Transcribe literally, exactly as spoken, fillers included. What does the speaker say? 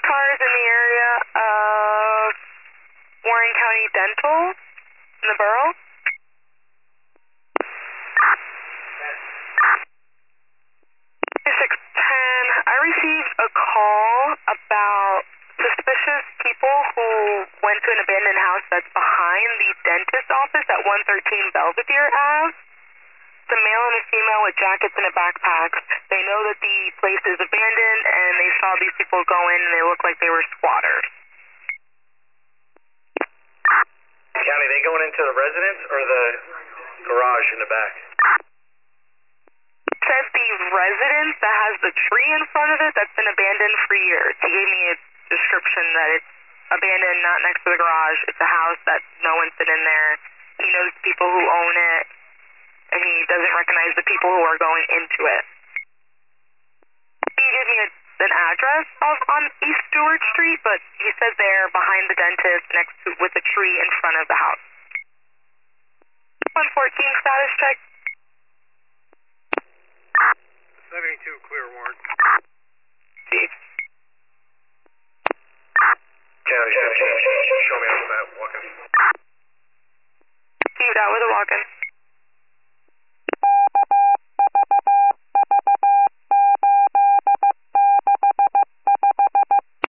cars in the area of Warren County Dental in the borough. six ten, I received a call about suspicious people who went to an abandoned house that's behind the dentist office at one thirteen Belvedere Ave. It's a male and a female with jackets and a backpack. They know that the place is abandoned, and they saw these people go in, and they looked like they were squatters. County, they going into the residence or the garage in the back? It says the residence that has the tree in front of it that's been abandoned for years. He gave me a description that it's abandoned, not next to the garage. It's a house that no one's been in there. He knows people who own it, and he doesn't recognize the people who are going into it. He gave me a, an address of on East Stewart Street, but he says they're behind the dentist next to with a tree in front of the house. one fourteen status check. seventy-two clear, Warren.